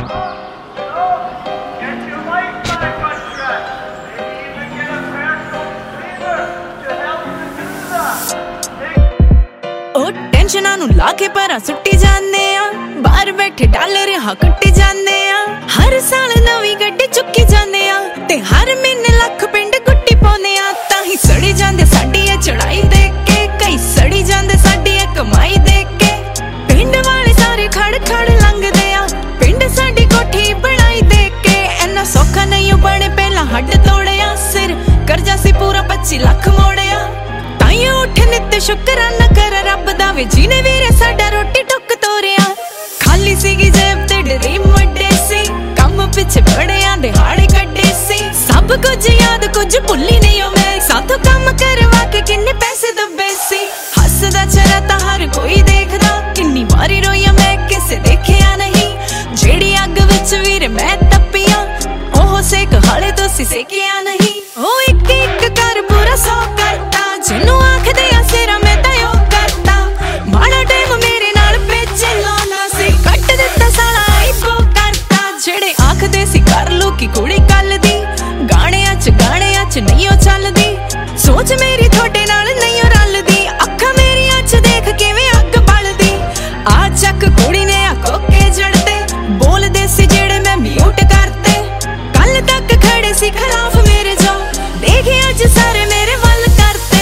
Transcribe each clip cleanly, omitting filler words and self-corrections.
ਟੈਨਸ਼ਨਾਂ ਨੂੰ ਲਾ ਕੇ ਪਰਾਂ ਸੁੱਟੀ ਜਾਂਦੇ ਆ, ਬਾਹਰ ਬੈਠੇ ਡਾਲਰ ਹਾਂ ਕੱਟੀ ਜਾਂਦੇ ਆ। ਹਰ ਸਾਲ ਨਵੀਂ ਗੱਡੀ ਚੁੱਕੀ ਜਾਂਦੇ ਆ ਤੇ ਹਰ ਮਹੀਨੇ ਲੱਖ ਪਿੰਡ ਗੁੱਟੀ ਪਾਉਂਦੇ ਆ। ਤਾਂ ਹੀ ਸੜੀ ਜਾਂਦੇ ਸਾਡੀ ਇਹ ਚੜਾਈ ਦੇਖ ਕੇ, ਕਈ ਸੜੀ ਜਾਂਦੇ ਸਾਡੀ ਇਹ ਕਮਾਈ ਦੇਖ ਕੇ। ਪਿੰਡ ਵਾਲੇ ਸਾਰੇ ਖੜ ਖੜ ਲੰਘਦੇ ਆ, ਪਿੰਡ ਸਾਡੀ ਕੋਠੀ ਬਣਾਈ ਦੇਖ ਕੇ। ਇੰਨਾ ਸੌਖਾ ਨਹੀਂ ਬਣੇ ਪਹਿਲਾਂ ਹੱਡ ਤੋੜਿਆ, ਸਿਰ ਕਰਜ਼ਾ ਸੀ ਪੂਰਾ 25 ਲੱਖ ਮੋੜਿਆ। ਤਾਈਓ ਉੱਠ ਨਿੱਤ ਸ਼ੁਕਰਾਨਾ ਕਰ ਰੱਬ ਦਾ ਵੇ ਜਿਹਨੇ ਵੀਰੇ ਸਾਡਾ ਰੋਟੀ ਟੁੱਕ ਤੋਰਿਆ। ਖਾਲੀ ਸੀਗੀ ਜੇਬ ਤੇ ਡਰੀਮ ਵੱਡੇ ਸੀ, ਕੰਮ ਪਿੱਛੇ ਬੜਿਆਂ ਦੇ ਹਾੜੇ ਕੱਢੇ ਸੀ। ਸਭ ਕੁਝ ਯਾਦ ਕੁਝ ਭੁੱਲੀ ਨਹੀਂ ਓ ਮੈਂ, ਸਾਥੋਂ ਕੰਮ ਕਰਵਾ ਕੇ ਕਿੰਨੇ ਪੈਸੇ ਦੱਬੇ ਸੀ। ਹੱਸਦਾ ਚਿਹਰਾ ਤਾਂ ਹਰ ਕੋਈ ਦੇਖਦਾ, ਕਿੰਨੀ ਵਾਰੀ ਰੋਈਆਂ ਮੈਂ ਕਿਸੇ ਦੇਖਿਆ ਨਹੀਂ। ਜਿਹੜੀ ਅੱਗ ਵਿੱਚ ਵੀਰੇ ਮੈਂ ਤੱਪੀਆਂ, ਉਹ ਸੇਕ ਹਾਲੇ ਤੁਸੀਂ ਸੇਕਿਆ ਨਹੀਂ। ਉਹ ਇੱਕ ਇੱਕ ਕਰ ਪੂਰਾ 100 ਕਰਤਾ, ਜਿਹਨੂੰ ਆਖਦੇ ਆ ਸਿਰਾ ਮੈਂ ਤਾਂ ਉਹ ਕਰਤਾ। ਮਾੜਾ ਟਾਈਮ ਮੇਰੇ ਨਾਲ ਪੇਚੇ ਲਾਉਣਾ ਸੀ, ਕੱਟ ਦਿੱਤਾ ਸਾਲਾ ਆਈਪੋ ਕਰਤਾ। ਜਿਹੜੇ ਆਖਦੇ ਸੀ ਕਰ ਲੂ ਕੀ ਕੁੜੀ ਕੱਲ ਦੀ, ਗਾਣਿਆਂ ਚ ਨਹੀਂ ਉਹ ਚੱਲਦੀ। ਸੋਚ ਮੇਰੀ ਤੁਹਾਡੇ ਨਾਲ ਨਹੀਂ ਉਹ ਰਲਦੀ, ਅੱਖਾਂ ਮੇਰੀਆਂ ਚ ਦੇਖ ਕਿਵੇਂ ਅੱਗ ਬਲਦੀ। ਆ ਚੱਕ ਕੁੜੀ ਨੇ ਆ ਕੋਕੇ ਜੜਦੇ, ਬੋਲਦੇ ਸੀ ਜਿਹੜੇ ਮੈਂ ਮਿਊਟ ਕਰਤੇ। ਕੱਲ ਤੱਕ ਖੜੇ ਸੀ ਖਿਲਾਫ ਮੇਰੇ ਜੋ, ਦੇਖੇ ਅੱਜ ਸਾਰੇ ਮੇਰੇ ਵੱਲ ਕਰਤੇ।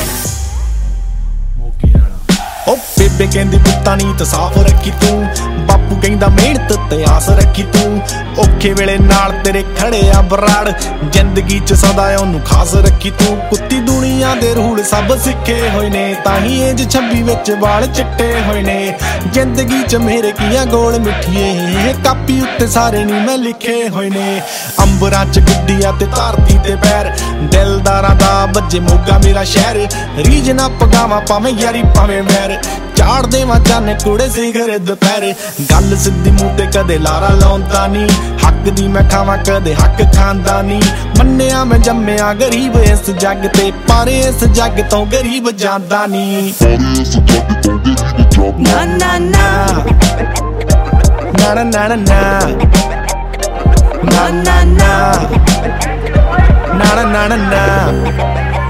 ਉਹ ਬੇਬੇ ਕਹਿੰਦੀ ਪੁੱਤਾਂ ਨੀਤ ਸਾਫ਼ ਰੱਖੀ ਤੂੰ, ਬਾਪੂ ਕਹਿੰਦਾ ਮਿਹਨਤ ਤੇ ਆਸ ਰੱਖੀ ਤੂੰ। ਔਖੇ ਵੇਲੇ ਨਾਲ ਤੇਰੇ ਖੜੇ ਆ ਬਰਾੜ, ਜ਼ਿੰਦਗੀ ਚ ਸਦਾ ਉਹਨੂੰ ਖਾਸ ਰੱਖੀ ਤੂੰ। ਕੁੱਤੀ ਦੁਨੀਆ ਦੇ ਰੂਲ ਸਭ ਸਿੱਖੇ ਹੋਏ ਨੇ, ਤਾਂ ਹੀ ਏਜ 26 ਵਿੱਚ ਵਾਲ ਚਿੱਟੇ ਹੋਏ ਨੇ। ਜ਼ਿੰਦਗੀ ਚ ਮੇਰੇ ਕੀਆਂ ਗੋਲ ਮਿੱਠੀਏ, ਕਾਪੀ ਉੱਤੇ ਸਾਰੇ ਨੀ ਮੈਂ ਲਿਖੇ ਹੋਏ ਨੇ। ਅੰਬਰਾਂ ਚ ਗੁੱਡੀਆਂ ਤੇ ਧਰਤੀ ਤੇ ਪੈਰ, ਦਿਲਦਾਰਾਂ ਦਾ ਵੱਜੇ ਮੋਗਾ ਮੇਰਾ ਸ਼ਹਿਰ। ਰੀਝ ਨਾ ਪਗਾਵਾਂ ਭਾਵੇਂ ਯਾਰੀ ਭਾਵੇਂ ਵੈਰ, ਚਾੜ ਦੇਵਾਂ ਚੰਨ ਕੁੜੇ ਸਿਖਰ ਦੁਪਹਿਰ। ਗੱਲ ਸਿੱਧੀ ਮੂੰਹ ਤੇ ਕਦੇ ਲਾਰਾ ਲਾਉਂਦਾ ਨੀ, ਹੱਕ ਦੀ ਮੈਂ ਖਾਵਾਂ ਕਦੇ ਹੱਕ ਖਾਂਦਾ ਨੀ। ਮੰਨਿਆ ਮੈਂ ਜੰਮਿਆ ਗਰੀਬ ਇਸ ਜੱਗ ਤੇ, ਪਰ ਇਸ ਜੱਗ ਤੋਂ ਗਰੀਬ ਜਾਂਦਾ ਨੀ। ਨਾ ਨਾ ਨਾ ਨਾ ਨਾ ਨਾ ਨਾ ਨਾ ਨਾ ਨਾ ਨਾ ਨਾ ਨਾ ਨਾ।